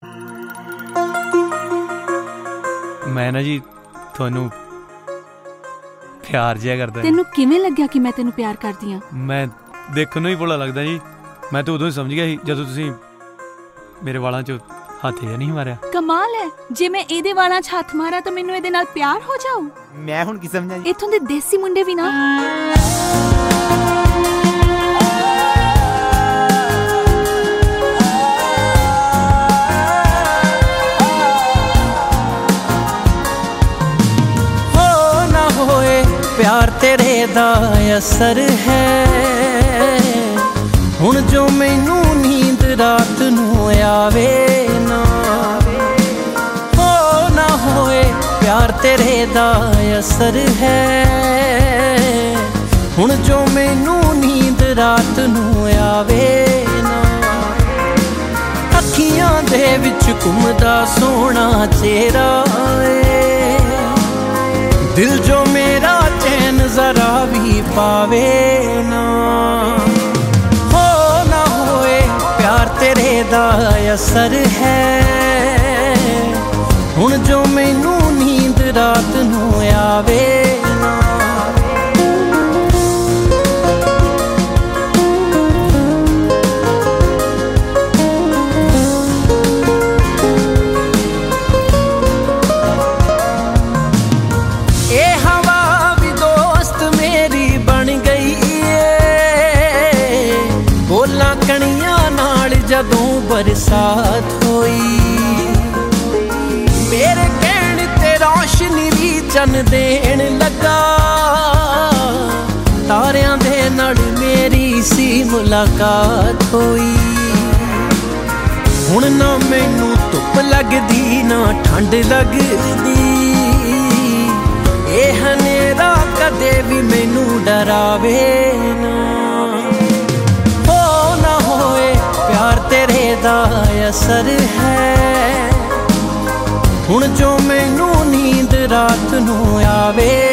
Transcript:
मैं ना जी ਤੁਹਾਨੂੰ ਪਿਆਰ ਜਿਹਾ ਕਰਦਾ। ਤੈਨੂੰ ਕਿਵੇਂ ਲੱਗਿਆ ਕਿ ਮੈਂ ਤੈਨੂੰ ਪਿਆਰ ਕਰਦੀ ਆਂ? ਮੈਂ ਦੇਖਣ ਨੂੰ ਹੀ ਭੋਲਾ ਲੱਗਦਾ ਜੀ। ਮੈਂ ਤਾਂ ਉਦੋਂ ਹੀ ਸਮਝ ਗਿਆ ਸੀ ਜਦੋਂ ਤੁਸੀਂ ਮੇਰੇ ਵਾਲਾਂ 'ਚ ਹੱਥ ਜਿਹਾ ਨਹੀਂ ਮਾਰਿਆ। ਕਮਾਲ ਹੈ, ਜੇ ਮੈਂ ਇਹਦੇ ਵਾਲਾਂ 'ਚ ਹੱਥ ਮਾਰਾਂ ਤਾਂ ਮੈਨੂੰ ਇਹਦੇ ਨਾਲ ਪਿਆਰ ਹੋ ਜਾਊ। ਮੈਂ ਹੁਣ ਕੀ ਸਮਝਾਂ ਜੀ? ਇੱਥੋਂ ਦੇ ਦੇਸੀ ਮੁੰਡੇ ਵੀ ਨਾ प्यार तेरे दा असर है हुण जो मैनू नींद रात नू आवे ना हो ना होए। प्यार तेरे दा असर है हुण जो मैनू नींद रात नू आवे ना। अखियां दे विच घुमदा सोहना चेहरा दिल जो मेरा चैन जरा भी पावे ना हो ना होए। प्यार तेरे दा असर है हुण जो मैनू नींद रात नू आवे ना। जदों बरसात होई मेरे कहण ते रोशनी भी चन देण लगा। तारियां दे नाल मेरी सी मुलाकात होई हुण ना मैनू धुप लगदी ना ठंड लगदी। ये हनेरा कदे भी मैनू डरावे ना हो ना होए। प्यार तेरे दा असर है हुण जो मैनू नींद रात नू आवे